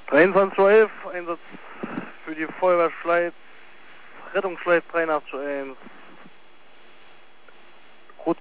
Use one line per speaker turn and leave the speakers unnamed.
23:11 Uhr, Einsatz für die Feuerwehr Schleiz, Rettungsschleiz 83:1.